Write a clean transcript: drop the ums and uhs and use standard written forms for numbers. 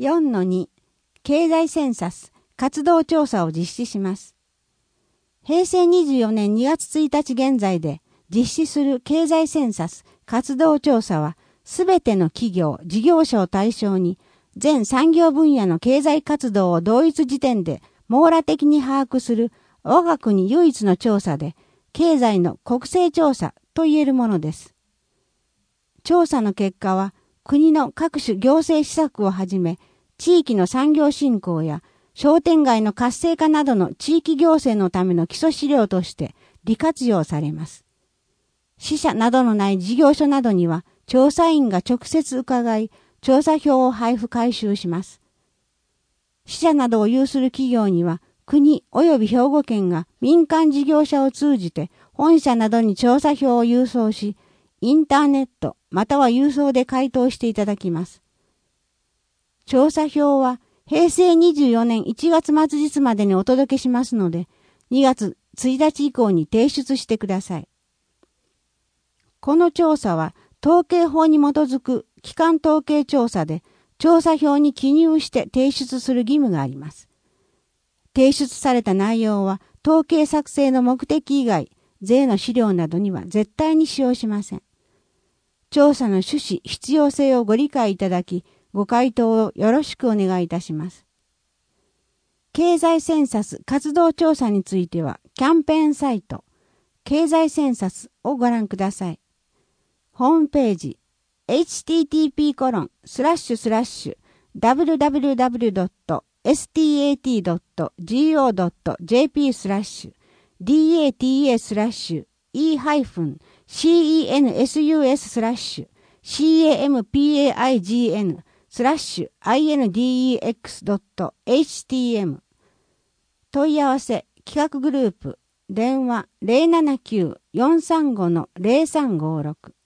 4-2 経済センサス活動調査を実施します。平成24年2月1日現在で実施する経済センサス活動調査はすべての企業、事業者を対象に全産業分野の経済活動を同一時点で網羅的に把握する我が国唯一の調査で経済の国勢調査と言えるものです。調査の結果は国の各種行政施策をはじめ地域の産業振興や商店街の活性化などの地域行政のための基礎資料として利活用されます。支社などのない事業所などには調査員が直接伺い、調査票を配布回収します。支社などを有する企業には国及び兵庫県が民間事業者を通じて本社などに調査票を郵送し、インターネットまたは郵送で回答していただきます。調査票は平成24年1月末日までにお届けしますので、2月1日以降に提出してください。この調査は統計法に基づく基幹統計調査で、調査票に記入して提出する義務があります。提出された内容は統計作成の目的以外、税の資料などには絶対に使用しません。調査の趣旨、必要性をご理解いただき、ご回答をよろしくお願いいたします。経済センサス活動調査については、キャンペーンサイト、経済センサスをご覧ください。ホームページ、http://www.stat.go.jp/e-campindex.htm 問い合わせ、企画グループ、電話 079-435-0356